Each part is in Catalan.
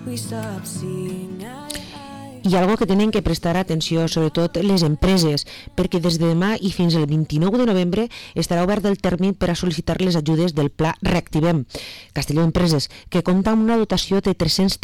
Hi ha algo que tenen que prestar atenció, sobretot les empreses, perquè des de demà i fins al 29 de novembre estarà obert el termini per a sol·licitar les ajudes del Pla Reactivem Castelló Empreses, que compta amb una dotació de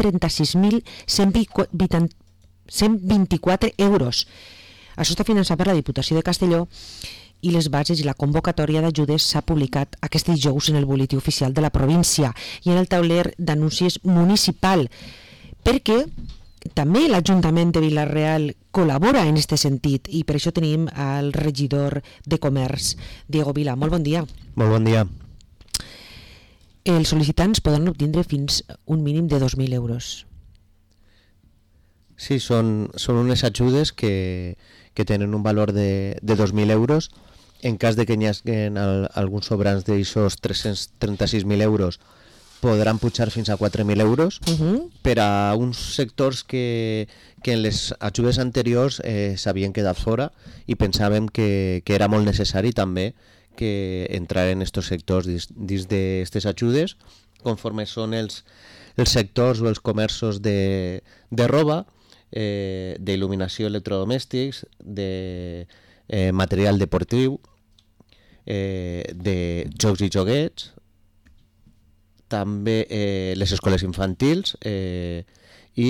336.124 euros. Això està finançat per la Diputació de Castelló i les bases i la convocatòria d'ajudes s'ha publicat aquest dijous en el butlletí oficial de la província i en el tauler d'anuncis municipal, perquè també l'Ajuntament de Vila-real col·labora en aquest sentit i per això tenim el regidor de Comerç, Diego Vila. Molt bon dia. Molt bon dia. Els sol·licitants poden obtindre fins un mínim de 2.000 euros. Sí, són unes ajudes que tenen un valor de 2.000 euros. En cas de que hi hagi alguns sobrants d'aixòs 336.000 euros, podran pujar fins a 4.000 euros per a uns sectors que en les ajudes anteriors s'havien quedat fora i pensàvem que era molt necessari també que entraren estos sectors dins d'aquestes ajudes, conforme són els sectors o els comerços de roba, d'il·luminació, electrodomèstics, de material deportiu, de jocs i joguets, també les escoles infantils i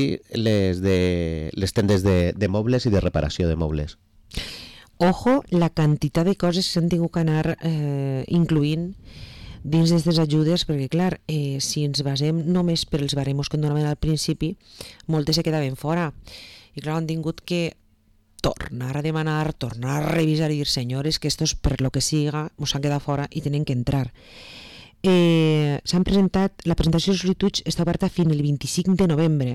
les tendes de mobles i de reparació de mobles. Ojo, la quantitat de coses que s'han tingut que anar incluint dins d'aquestes ajudes, perquè clar, si ens basem només per els baremos que donaven al principi, moltes se quedaven fora i clar, han tingut que tornar a demanar, tornar a revisar i dir, senyores, que estos per lo que siga ens han quedat fora i tenen que entrar. S'han presentat, la presentació de sol·licituds està oberta fins el 25 de novembre.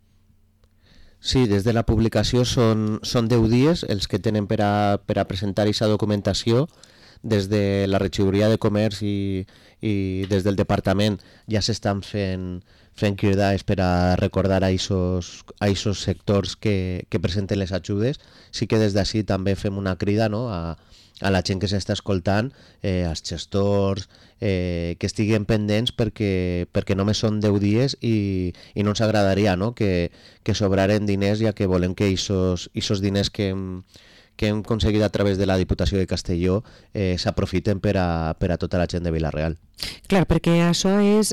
Sí, des de la publicació són 10 dies els que tenen per a presentar aquesta documentació. Des de la regidoria de comerç i des del departament ja s'estan fent cridades per a recordar a aquests sectors que presenten les ajudes. Sí que des d'ací també fem una crida, no?, a la gent que s'està escoltant, als gestors, que estiguen pendents perquè només són 10 dies i no ens agradaria, no?, que sobraren diners, ja que volem que aquests diners que hem aconseguit a través de la Diputació de Castelló s'aprofiten per a tota la gent de Vila-real. Clar, perquè això és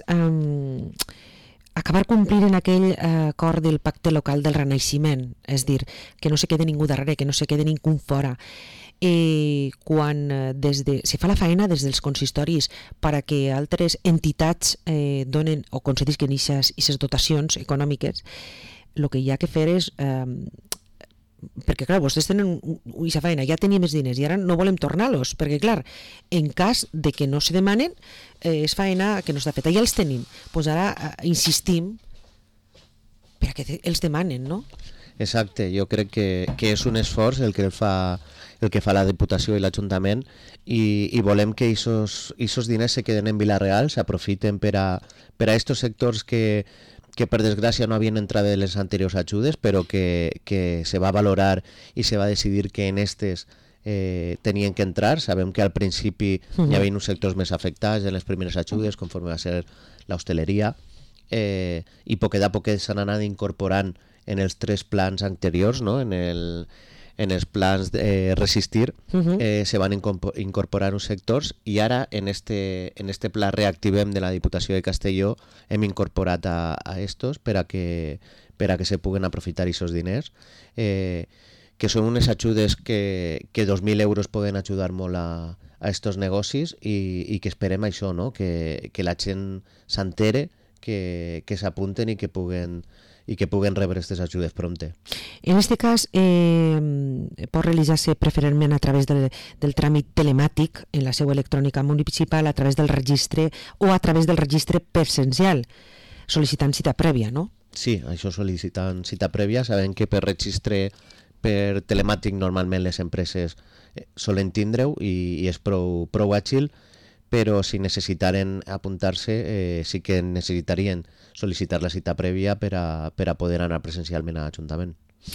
acabar complint en aquell acord del pacte local del renaixement, és dir, que no se quede ningú darrere, que no se quede ningú fora. Quan se fa la feina des dels consistoris per a que altres entitats donen o concedisquen aquestes dotacions econòmiques, el que hi ha que fer és perquè clar, vostès tenen aquesta feina, ja tenia més diners i ara no volem tornar-los, perquè clar, en cas de que no se demanen és feina que no està feta, ja els tenim, doncs ara insistim perquè els demanen, no? Exacte, jo crec que és un esforç el que fa la Diputació i l'Ajuntament i volem que aquests diners se queden en Vila-real, s'aprofiten per a aquests sectors que per desgràcia no havien entrat en les anteriors ajudes, però que se va valorar i se va decidir que en aquestes tenien que entrar. Sabem que al principi hi havia uns sectors més afectats en les primeres ajudes, conforme va ser l'hostaleria, i poquet a poquet s'han anat incorporant en els 3 plans anteriors, no?, en els plans de resistir, se van incorporar uns sectors i ara en este pla Reactivem de la Diputació de Castelló hem incorporat a estos per a que se puguen aprofitar aquests diners, que són unes ajudes que 2.000 euros poden ajudar molt a estos negocis i que esperem això, no?, que la gent s'entere, que s'apunten i que puguen rebre aquestes ajudes prompte. En aquest cas pot realitzar-se preferentment a través del tràmit telemàtic en la seu electrònica municipal, a través del registre o a través del registre presencial, sol·licitant cita prèvia, no? Sí, això sol·licitant cita prèvia. Sabem que per registre per telemàtic normalment les empreses solen tindre-ho i és prou àgil, però si necessitaren apuntar-se sí que necessitarien sol·licitar la cita prèvia per a poder anar presencialment a l'Ajuntament.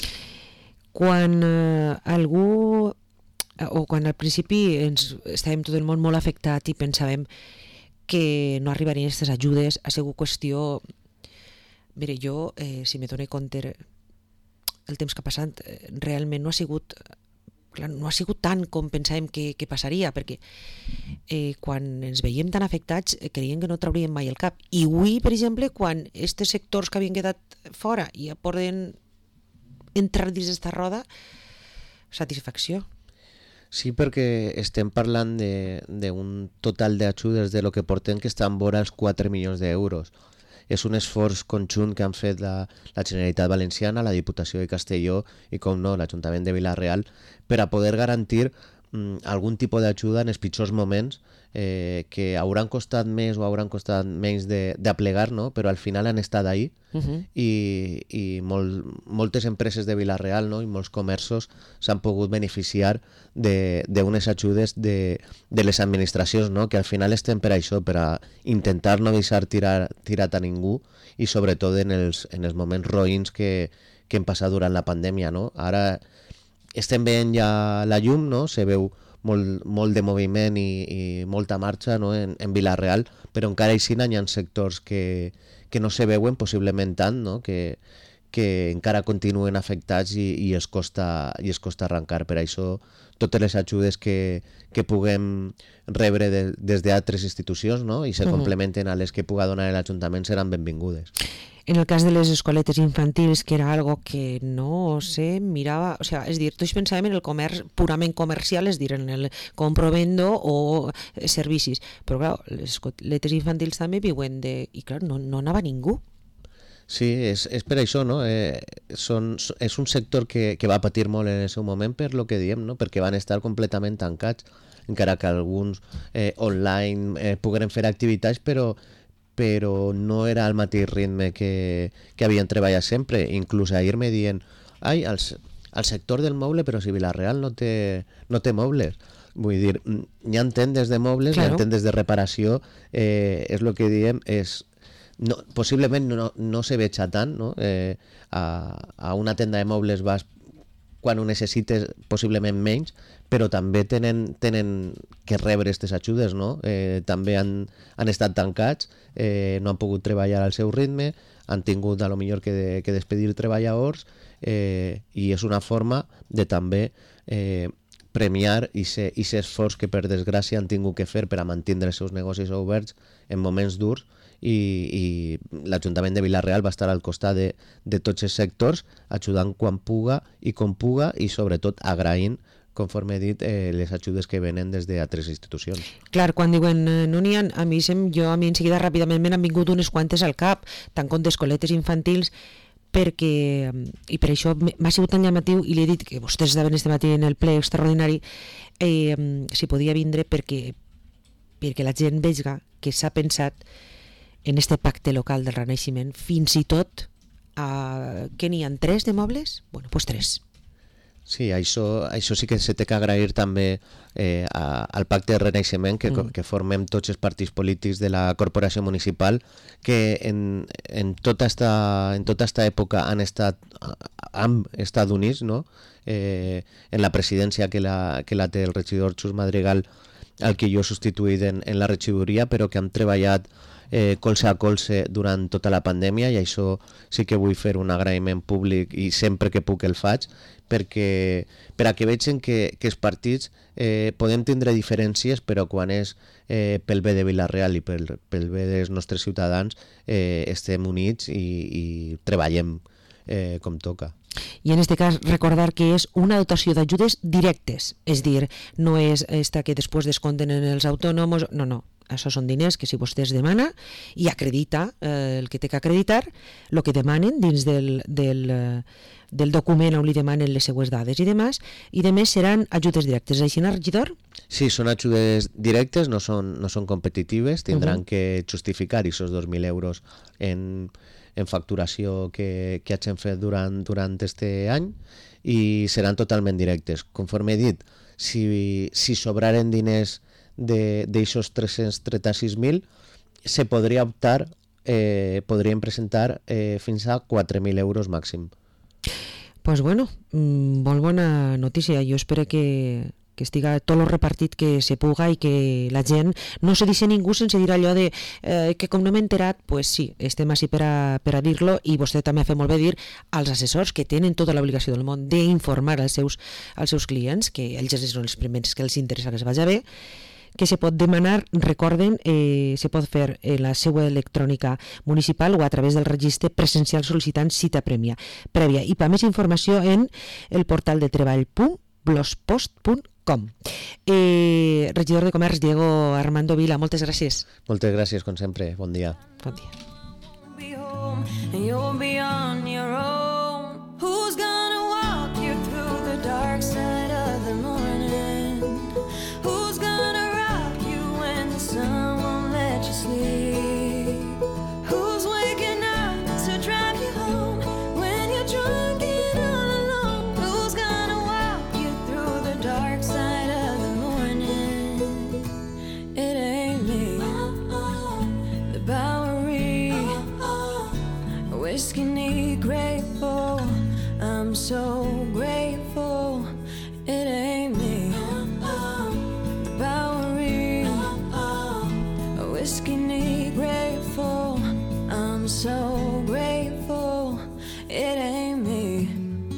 Quan algú, o quan al principi estàvem tot el món molt afectat i pensàvem que no arribarien aquestes ajudes, ha sigut qüestió Mire, jo, si me dono compte el temps que ha passat, realment no ha sigut, clar, no ha sigut tant com pensàvem que passaria, perquè quan ens veiem tan afectats creiem que no trauríem mai el cap. I avui, per exemple, quan aquests sectors que havien quedat fora ja poden entrar dins d'esta roda, satisfacció. Sí, perquè estem parlant d'un total d'ajudes de lo que portem que estan vora els 4 milions d'euros. És un esforç conjunt que han fet la Generalitat Valenciana, la Diputació de Castelló i, com no, l'Ajuntament de Vila-real per a poder garantir algun tipus d'ajuda en els pitjors moments que hauran costat més o hauran costat menys d'aplegar, no? Però al final han estat ahí i moltes empreses de Vila-real, no? I molts comerços s'han pogut beneficiar d'unes ajudes de les administracions, no? Que al final estem per això, per a intentar no deixar tirat a ningú i sobretot en els moments roïns que hem passat durant la pandèmia, no? Ara estem veient ja la llum, no? Se veu molt de moviment i molta marxa, no? en Vila-real, però encara així hi ha sectors que no se veuen possiblement tant, no? que encara continuen afectats i es costa arrencar. Per això totes les ajudes que puguem rebre des d'altres institucions, no? I se complementen a les que puga donar l'Ajuntament seran benvingudes. En el cas de les escoletes infantils, que era algo que no se mirava, o sea, és dir, tots pensàvem en el comerç purament comercial, és dir, en el compro-vendo o servicis, però clar, les escoletes infantils també viuen i clar, no anava ningú. Sí, és per això, no? És un sector que va patir molt en el seu moment per lo que diem, no? Perquè van estar completament tancats, encara que alguns online pogueren fer activitats, però no era al mateix ritme que havien treballat sempre. Inclús ahir me dient al sector del moble, però si Vila-real no té mobles. Vull dir, hi ha tendes de mobles, claro. Hi ha tendes de reparació, és el que diem, no, possiblement no se veja tant, no? A una tenda de mobles vas quan ho necessites possiblement menys, però també tenen que rebre aquestes ajudes, no? També han estat tancats, no han pogut treballar al seu ritme, han tingut a lo millor que despedir treballadors i és una forma de també premiar aquest esforç que per desgràcia han tingut que fer per a mantenir els seus negocis oberts en moments durs i l'Ajuntament de Vila-real va estar al costat de tots els sectors ajudant quan puga i com puga i sobretot agraint, conforme he dit, les ajudes que venen des d'altres institucions. Clar, quan diuen no n'hi ha, a mi en seguida ràpidament me n'han vingut unes quantes al cap, tant com d'escoletes infantils, perquè, i per això m'ha sigut tan llamatiu i li he dit que vostès estaven este matí en el ple extraordinari si podia vindre perquè la gent vegi que s'ha pensat en este pacte local del Renaixement, fins i tot que n'hi ha 3 de mobles? Bueno, doncs 3. Sí, això sí que se té que agrair també al pacte de Renaixement que formem tots els partits polítics de la corporació municipal que en tota esta època han estat units, no? En la presidència que la té el regidor Xus Madrigal, al que jo he substituït en la regidoria, però que hem treballat colze a colze durant tota la pandèmia i això sí que vull fer un agraïment públic i sempre que puc el faig perquè per a que vegin que els partits podem tindre diferències però quan és pel bé de Vila-real i pel bé dels nostres ciutadans estem units i treballem com toca. I en aquest cas recordar que és una dotació d'ajudes directes, és dir, no és esta que després descompten en els autònoms, no, això són diners que si vostè es demana i acredita el que té que acreditar, el que demanen dins del document on li demanen les seues dades i demés seran ajudes directes. Així, regidor? Sí, són ajudes directes, no són competitives, tindran que justificar aquests 2.000 euros en facturació que hagin fet durant este any i seran totalment directes. Conforme he dit, si sobraren diners d'aixòs 336.000 se podria optar, podríem presentar fins a 4.000 euros màxim. Pues bueno, molt bona notícia. Jo espero que que estiga tot lo repartit que se puga i que la gent no se deixi ningú sense dir allò de que com no m'he enterat, pues sí, estem així per a dir-lo, i vostè també ha fet molt bé dir als assessors que tenen tota l'obligació del món d'informar als seus clients, que ells són els primers que els interessa que es vagi bé, que se pot demanar, recorden, se pot fer la seva electrònica municipal o a través del registre presencial sol·licitant cita prèvia. I per més informació en el portal de treball.blogspot.com. Regidor de Comerç, Diego Armando Vila, moltes gràcies. Moltes gràcies, com sempre. Bon dia. Bon dia. Sun won't let you sleep. Who's waking up to drive you home when you're drunk and all alone? Who's gonna walk you through the dark side of the morning? It ain't me. The Bowery, whiskey neat, grateful. I'm so grateful. It ain't me. The Bowery, whiskey neat, grateful. I'm so grateful. It ain't me.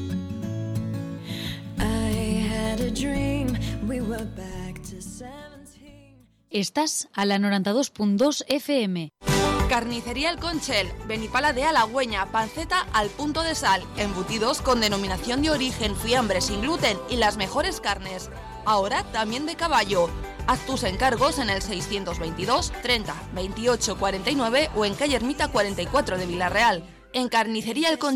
I had a dream. We were back to 17. Estás a la 92.2 FM. Carnicería El Conchel, Benipala de Halagüeña, panceta al punto de sal, embutidos con denominación de origen, fiambre sin gluten y las mejores carnes. Ahora también de caballo. Haz tus encargos en el 622 30 28 49 o en calle Ermita 44 de Villarreal. En Carnicería El Conchel